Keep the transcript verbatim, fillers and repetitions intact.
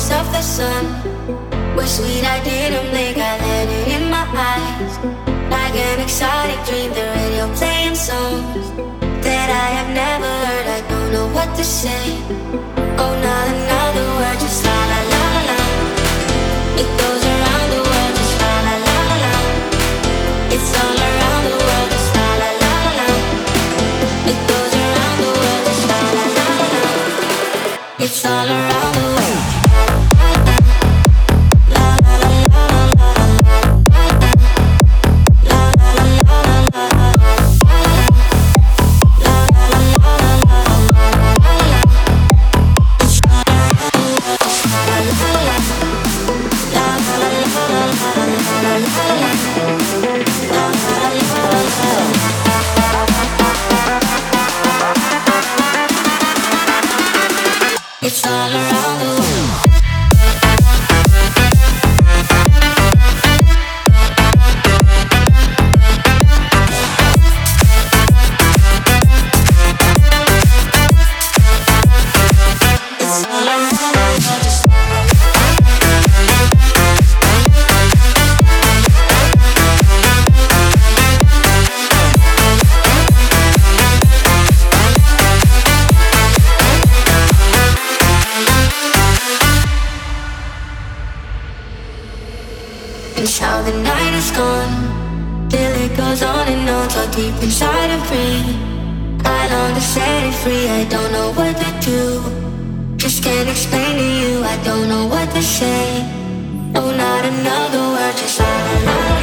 colors of the sun were sweet, I didn't blink, I let it in my eyes. Like an exotic dream, the radio playing songs that I have never heard, I don't know what to say. Oh, not another word, just la la la la la. It goes around the world, just la la la la la. It's all around the world, just la la la la la. It goes around the world, just la la la la la. It's all around the world. It's all around the world. It's how the night is gone, till it goes on and on, so deep inside of me. I long to set it free, I don't know what to do. Just can't explain to you, I don't know what to say. Oh, not another word, just la la la.